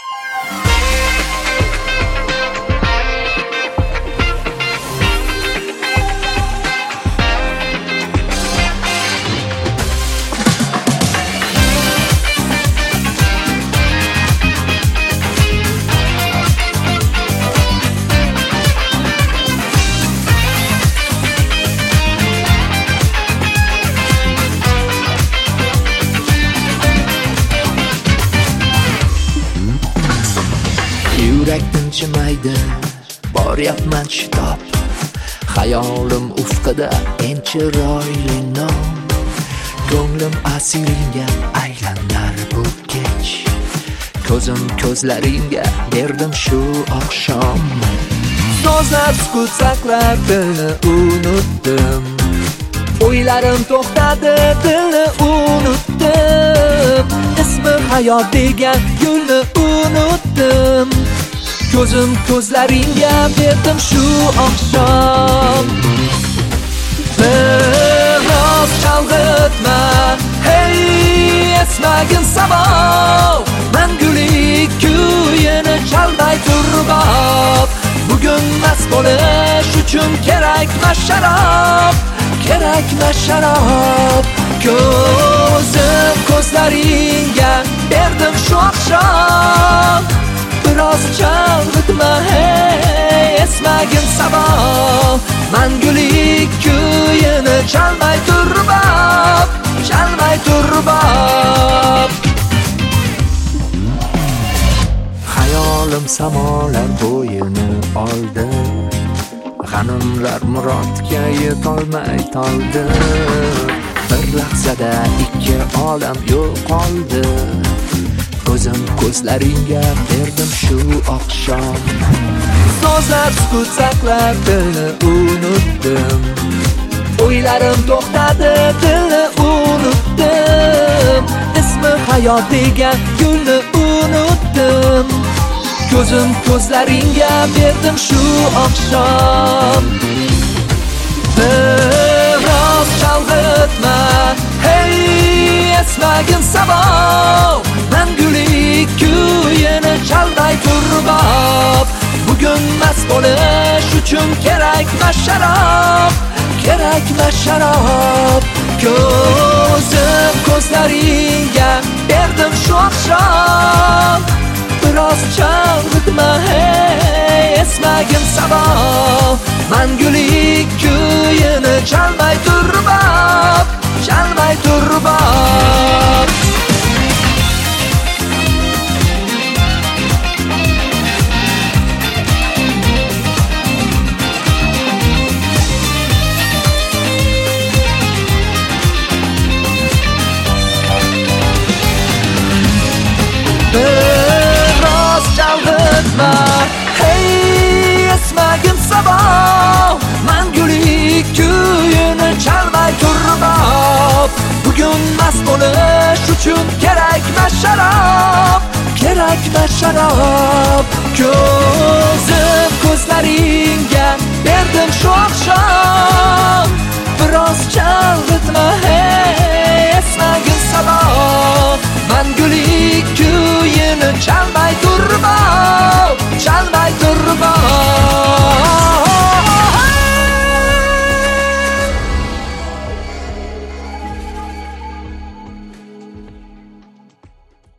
Yurak tinchimaydi, boryapman chidab. Xayolim ufqida eng chiroyli nom. Ko'nglim asiringga aylanar bu kech. Ko'zim ko'zlaringga berdim shu oqshom. So'zlar sukut saqlar, dilni unutdim. O'ylarim to'xtadi, dilni unutdim. Ismi hayot degan yo'lni unutdim. Ko'zim ko'zlaringga berdim shu oqshom. Biroz chalg'itma, hey esmagin samo. Mangulik kuyini chalmay turbab. Bugun mast bo'lish uchun kerakma sharob, kerakma sharob. Ko'zim ko'zlaringga berdim shu oqshom. Biroz chalg'itma, hey esmagin samo. Mangulik kuyini chalmay turbab, chalmay turbab. Hayolim samolar bo'yini oldi. G'animlar murodga yetolmay toldi. Bir lahzada ikki olam yo'qoldi. Ko'zim ko'zlaringga berdim shu oqshom. So'zlar sukut saqlar, dilni unutdim. O'ylarim to'xtadi, dilni unutdim. Ismi hayot degan yo'lni unutdim. Ko'zim ko'zlaringga berdim shu oqshom. Biroz chalg'itma, hey esmagin samo. Mangulik kuyini chalmay turbab. Bugun mast bo'lish uchun kerakma sharob, kerakma sharob. Ko'zim ko'zlaringga berdim shu oqshom. Biroz chalg'itma, hey esmagin samo. Mangulik kuyini chalmay turbab, chalmay turbab. Biroz chalg'itma, hey esmagin samo. Mangulik kuyini chalmay turbab. Bugun mast bo'lish uchun kerakma sharob, kerakma sharob. Ko'zim ko'zlaringga berdim shu oqshom. Biroz chalg'itma, hey esmagin samo. Mangulik kuyini chalmay